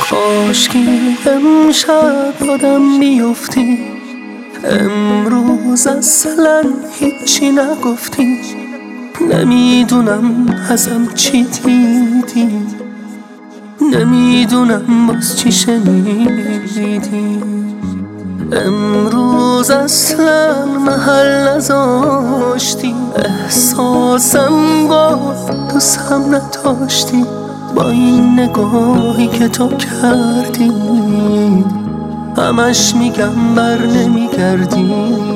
کاشکی امشب آدم بیفتی، امروز اصلا هیچی نگفتی. نمیدونم ازم چی دیدی، نمیدونم باز چی شنیدی. امروز اصلا محل نذاشتی، احساسم گفت دوستم نداشتی. با این نگاهی که تو کردی همش میگم بر نمیگردی.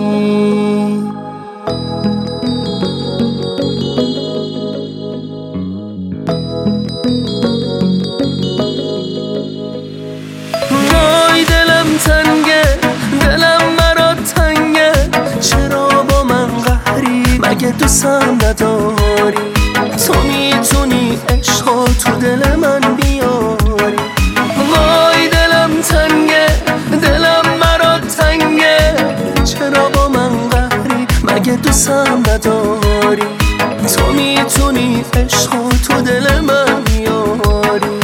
وای دلم تنگه، دلم برات تنگه، چرا با من قهری؟ مگه دوستم نداری؟ تو میتونی عشقا تو دل من بیاری. وای دلم تنگه، دلم برات تنگه، چرا با من قهری؟ مگه دوستم نداری؟ تو میتونی عشقا تو دل من بیاری.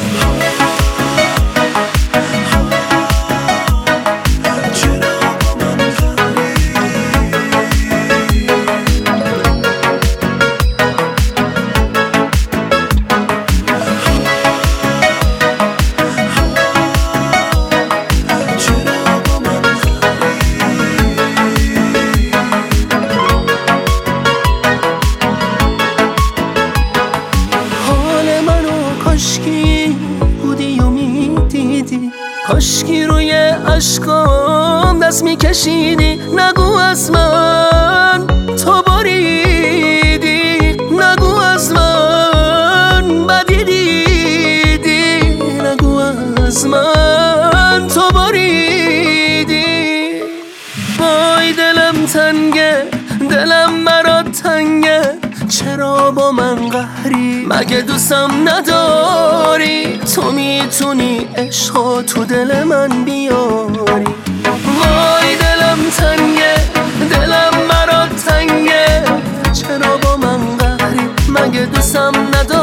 کاشکی بودی و میدیدی، کاشکی روی عشقام دست میکشیدی. نگو از من تو بریدی، نگو از من بدی دیدی، نگو از من تو بریدی. وای دلم تنگه، دلم برات تنگه، چرا با من قهری؟ مگه دوستم نداری؟ تو میتونی عشقا تو دل من بیاری. وای دلم تنگه، دلم برات تنگه، چرا با من قهری؟ مگه دوستم نداری؟